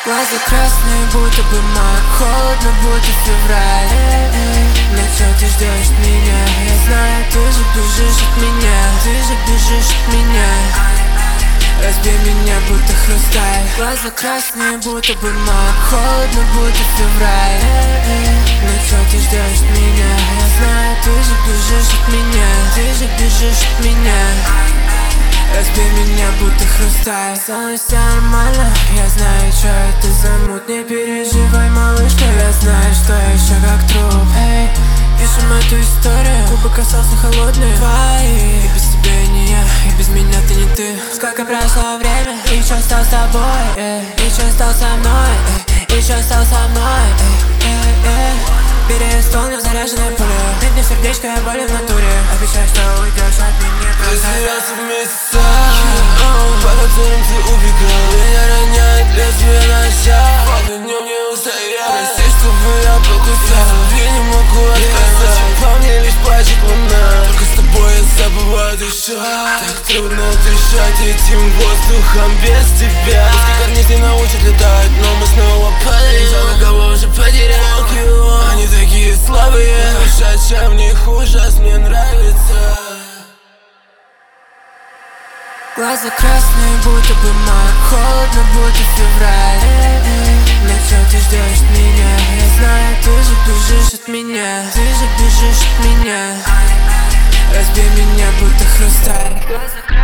Глаза красные, будто бы май, холодно, будто февраль. Но что ты ждешь меня? Я знаю, ты же бежишь от меня. Ты же бежишь от меня. Разбей меня, будто хрусталь. Глаза красные, будто бы май, холодно, будто февраль. Но что ты ждешь меня? Я знаю, ты же бежишь от меня. Ты же бежишь от меня. Разбей меня, будто хрусталь. Со мной все нормально, я знаю, что это за мут. Не переживай, малышка, я знаю, что я еще как труп. Эй, пишем эту историю, губы касался холодные твои. И без тебя я не я, и без меня ты не ты. Сколько прошло время, и что стал с тобой, и что стал со мной, и что стал со мной, переисполнив заряженное поле. Ты мне сердечко, я болен в натуре. Обещай, что уйдешь от меня. Потерялся в месяцах, по которым ты убегал. Меня роняет лезвие ножа, под днем не устоял. Прости, чтобы я покусал, я не могу отказать. По мне лишь плачет луна, только с тобой я забываю дышать. Так трудно дышать этим воздухом без тебя. Пусть корни не научат летать, но мы снова падаем. Жалко, кого уже потерял. Они такие слабые, дышать, чем в них ужас мне нравится. Глаза красные, будто бы май, холодно, будто февраль. Но что ты ждешь меня? Я знаю, ты же бежишь от меня. Ты же бежишь от меня. Разбей меня, будто хрусталь.